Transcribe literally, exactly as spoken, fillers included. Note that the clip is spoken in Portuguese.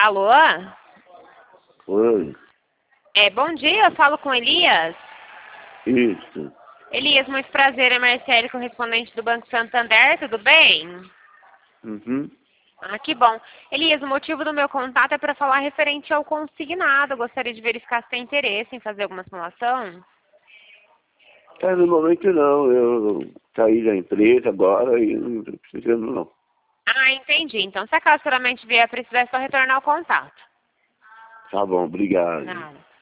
Alô? Oi, É, bom dia, eu falo com Elias. isso. Elias, muito prazer, é Marcele, correspondente do Banco Santander, tudo bem? Uhum. Ah, que bom. Elias, o motivo do meu contato é para falar referente ao consignado. Eu gostaria de verificar se tem interesse em fazer alguma simulação. É, no momento não, eu saí da empresa agora e não estou precisando não. Ah, entendi. Então, se acaso futuramente vier precisar, é só retornar o contato. Tá bom, obrigado. Nada.